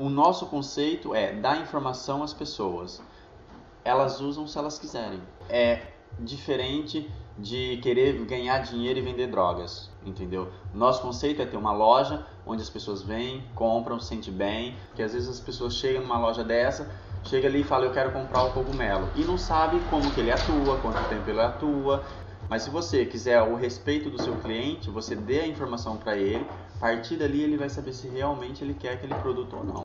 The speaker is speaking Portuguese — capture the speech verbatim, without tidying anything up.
o nosso conceito é dar informação às pessoas. Elas usam se elas quiserem. É diferente de querer ganhar dinheiro e vender drogas, entendeu? Nosso conceito é ter uma loja onde as pessoas vêm, compram, se sentem bem, que às vezes as pessoas chegam numa loja dessa, chega ali e fala, eu quero comprar o cogumelo, e não sabe como que ele atua, quanto tempo ele atua. Mas se você quiser o respeito do seu cliente, você dê a informação para ele, a partir dali ele vai saber se realmente ele quer aquele produto ou não.